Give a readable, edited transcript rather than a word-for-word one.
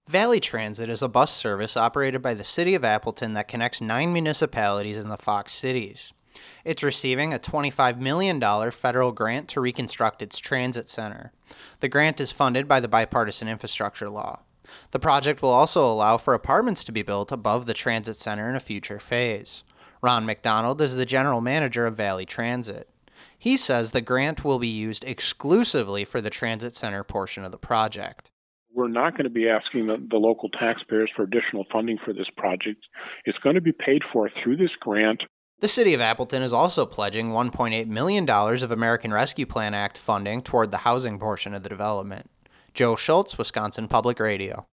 Valley Transit is a bus service operated by the City of Appleton that connects 9 municipalities in the Fox cities. It's receiving a $25 million federal grant to reconstruct its transit center. The grant is funded by the Bipartisan Infrastructure Law. The project will also allow for apartments to be built above the transit center in a future phase. Ron McDonald is the general manager of Valley Transit. He says the grant will be used exclusively for the transit center portion of the project. We're not going to be asking the local taxpayers for additional funding for this project. It's going to be paid for through this grant. The City of Appleton is also pledging $1.8 million of American Rescue Plan Act funding toward the housing portion of the development. Joe Schultz, Wisconsin Public Radio.